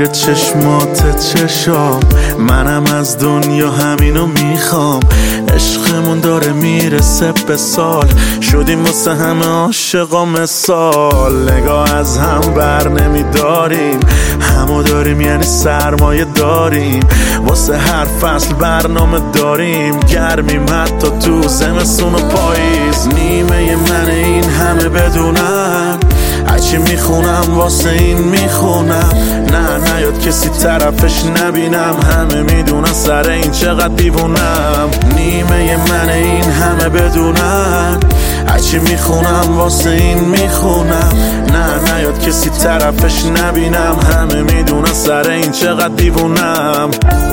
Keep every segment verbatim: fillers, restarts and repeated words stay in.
چشمات چشام، منم از دنیا همینو میخوام. عشقمون داره میرسه به سال، شدیم واسه همه عاشقا مثال. نگاه از هم بر نمیداریم، همو داریم یعنی سرمایه داریم. واسه هر فصل برنامه داریم، گرمیم حتی تو زمستون و پاییز. نیمه من این همه بدونن، هرچی میخونم واسه این میخونم. نه نیاد کسی طرفش نبینم، همه میدونن سر این چقدر دیوونم. نیمه من این همه بدونن، هرچی میخونم واسه این میخونم. نه نیاد کسی طرفش نبینم، همه میدونن سر این چقدر دیوونم.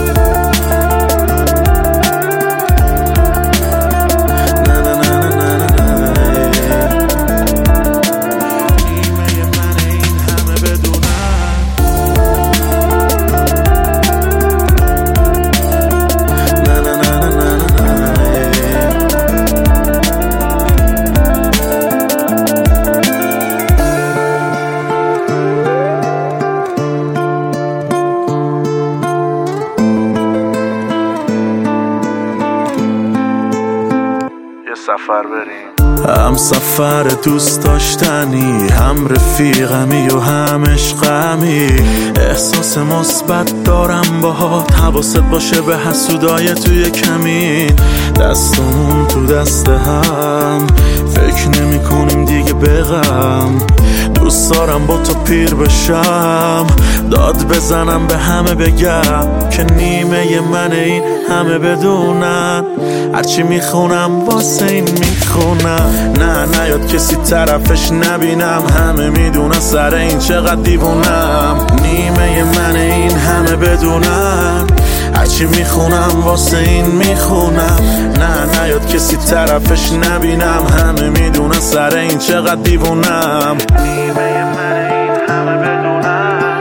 سفر بریم، هم سفر دوست داشتنی، هم رفیقمی و هم عشقمی. احساس مثبت دارم باهات، حواست باشه به حسودای توی کمین. دستمون تو دست هم، فکر نمی کنیم دیگه به غم. دوست دارم با تو پیر بشم، داد بزنم به همه بگم که نیمه من این همه بدونن. هرچی میخونم واسه این میخونم. نه نیاد کسی طرفش نبینم، همه میدونن سر این چقدر دیوونم. نیمه من این همه بدونن، هرچی میخونم واسه این میخونم. نه نیاد کسی طرفش نبینم، همه میدونن سر این چقدر دیوونم. نیمه من این همه بدونن،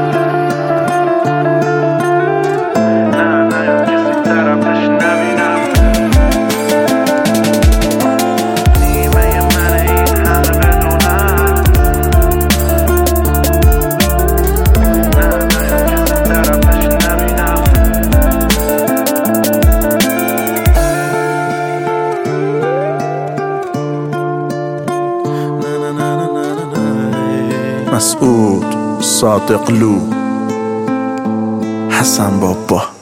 نه نیاد کسی طرفش نبینم. نیمه من این همه بدونن، نه نیاد کسی طرفش نبینم. مسعود صادقلو، حسن بابا.